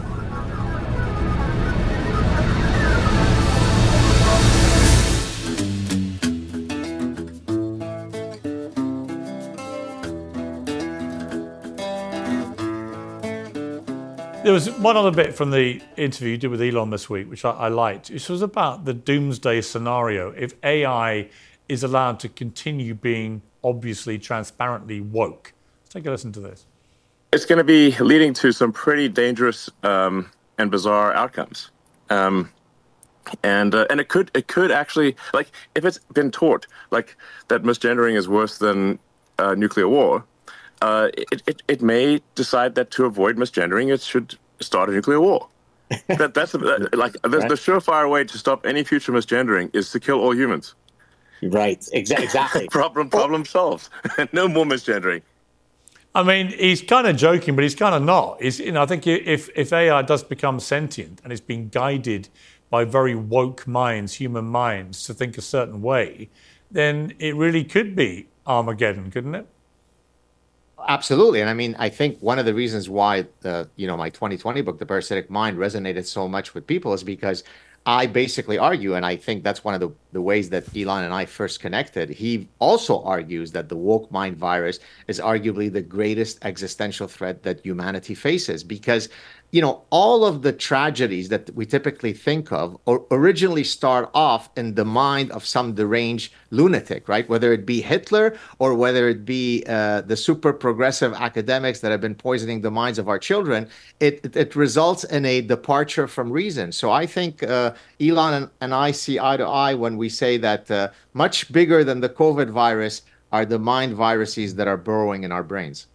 There was one other bit from the interview you did with Elon this week, which I, I liked. This was about the doomsday scenario. If A I is allowed to continue being obviously, transparently woke. Let's take a listen to this. It's going to be leading to some pretty dangerous um, and bizarre outcomes. Um, and uh, and it could it could actually, like, if it's been taught, like, that misgendering is worse than uh, nuclear war, Uh, it, it it may decide that to avoid misgendering, it should start a nuclear war. that that's uh, like the, the surefire way to stop any future misgendering is to kill all humans. Right. Exa- exactly. problem problem solved. No more misgendering. I mean, he's kind of joking, but he's kind of not. He's, you know, I think if if A I does become sentient and it's being guided by very woke minds, human minds, to think a certain way, then it really could be Armageddon, couldn't it? Absolutely. And I mean, I think one of the reasons why, uh, you know, my twenty twenty book, The Parasitic Mind, resonated so much with people is because I basically argue, and I think that's one of the, the ways that Elon and I first connected. He also argues that the woke mind virus is arguably the greatest existential threat that humanity faces because, you know, all of the tragedies that we typically think of or originally start off in the mind of some deranged lunatic, right? Whether it be Hitler or whether it be uh, the super progressive academics that have been poisoning the minds of our children, it, it, it results in a departure from reason. So I think uh, Elon and, and I see eye to eye when we say that uh, much bigger than the COVID virus are the mind viruses that are burrowing in our brains.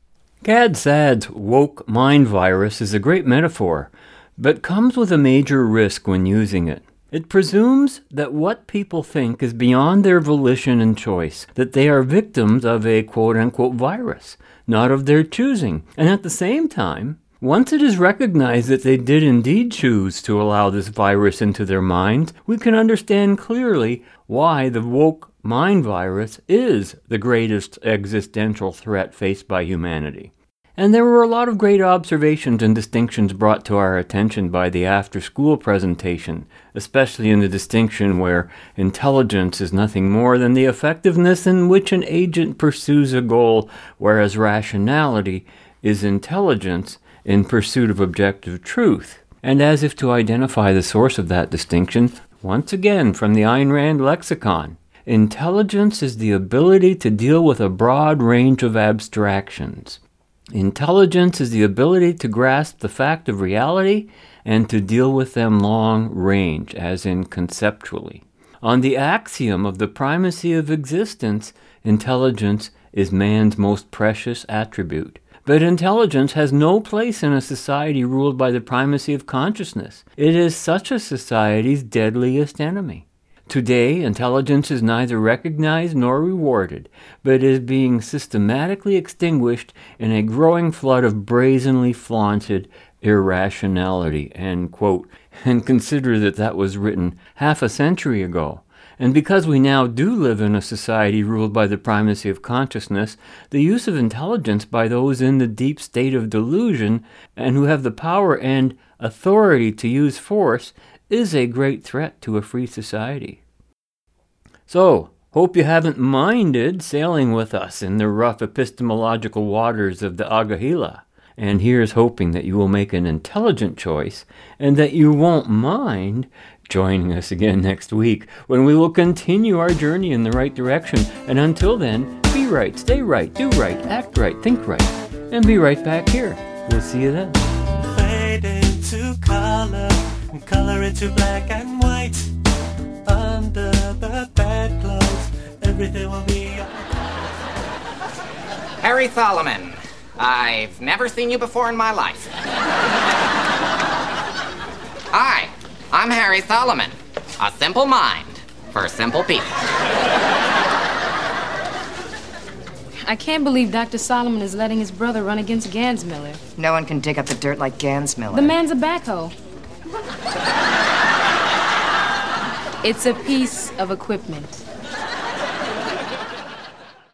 Gad Saad's woke mind virus is a great metaphor, but comes with a major risk when using it. It presumes that what people think is beyond their volition and choice, that they are victims of a quote-unquote virus, not of their choosing. And at the same time, once it is recognized that they did indeed choose to allow this virus into their minds, we can understand clearly why the woke mind virus is the greatest existential threat faced by humanity. And there were a lot of great observations and distinctions brought to our attention by the after-school presentation, especially in the distinction where intelligence is nothing more than the effectiveness in which an agent pursues a goal, whereas rationality is intelligence in pursuit of objective truth. And as if to identify the source of that distinction, once again from the Ayn Rand lexicon, intelligence is the ability to deal with a broad range of abstractions. Intelligence is the ability to grasp the fact of reality and to deal with them long range, as in conceptually. On the axiom of the primacy of existence, intelligence is man's most precious attribute. But intelligence has no place in a society ruled by the primacy of consciousness. It is such a society's deadliest enemy. Today, intelligence is neither recognized nor rewarded, but is being systematically extinguished in a growing flood of brazenly flaunted irrationality, end quote. And consider that that was written half a century ago. And because we now do live in a society ruled by the primacy of consciousness, the use of intelligence by those in the deep state of delusion and who have the power and authority to use force is a great threat to a free society. So, hope you haven't minded sailing with us in the rough epistemological waters of the Agahila. And here's hoping that you will make an intelligent choice and that you won't mind joining us again next week when we will continue our journey in the right direction. And until then, be right, stay right, do right, act right, think right, and be right back here. We'll see you then. Fade into color and color into black and white. Under the bedclothes, everything will be Harry Tholoman. I've never seen you before in my life. Hi, I'm Harry Solomon. A simple mind for simple people. I can't believe Doctor Solomon is letting his brother run against Gansmiller. No one can dig up the dirt like Gansmiller. The man's a backhoe. It's a piece of equipment.